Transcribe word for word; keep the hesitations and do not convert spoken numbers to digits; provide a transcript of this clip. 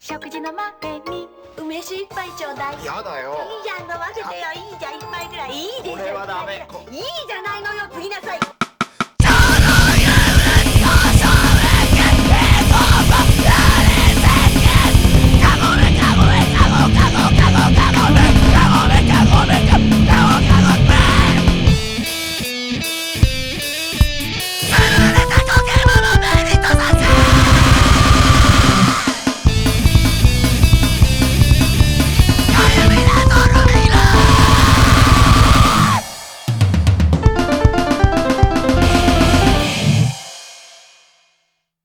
食事の前に梅酒一杯ちょうだい。 やだよ。 いいじゃん、飲ませてよ。いいじゃん、一杯ぐらいいいでしょ。 俺はダメ。 いいじゃないのよ、次なさい。